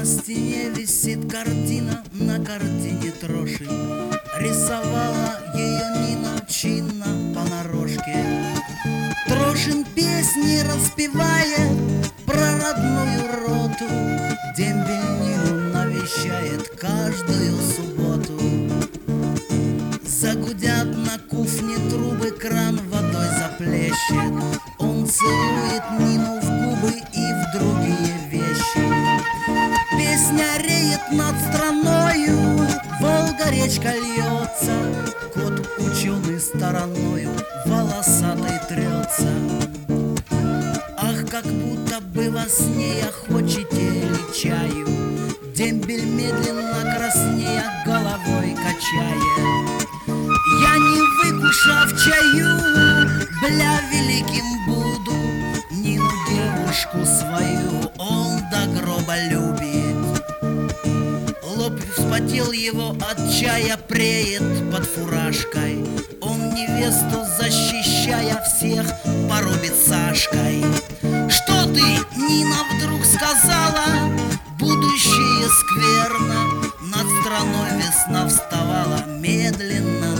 На стене висит картина, на картине Трошин. Рисовала ее Нина чинно понарошке. Трошин песни распевает про родную роту. Дембель Нину навещает каждую субботу. Загудят на кухне трубы, кран водой заплещет. Он целует Нину в губы и в другие вещи. Песня реет над страною, Волга речка льется. Кот ученый стороною волосатой трется. Ах, как будто бы во сне я хочете ли чаю. Дембель медленно краснея головой качает. Я не выкушав чаю, бля, великим буду. Нину девушку свою он до гроба любит. Лоб вспотел его от чая, преет под фуражкой. Он невесту защищая всех порубит Сашкой. Что ты, Нина, вдруг сказала? Будущее скверно. Над страной весна вставала медленно.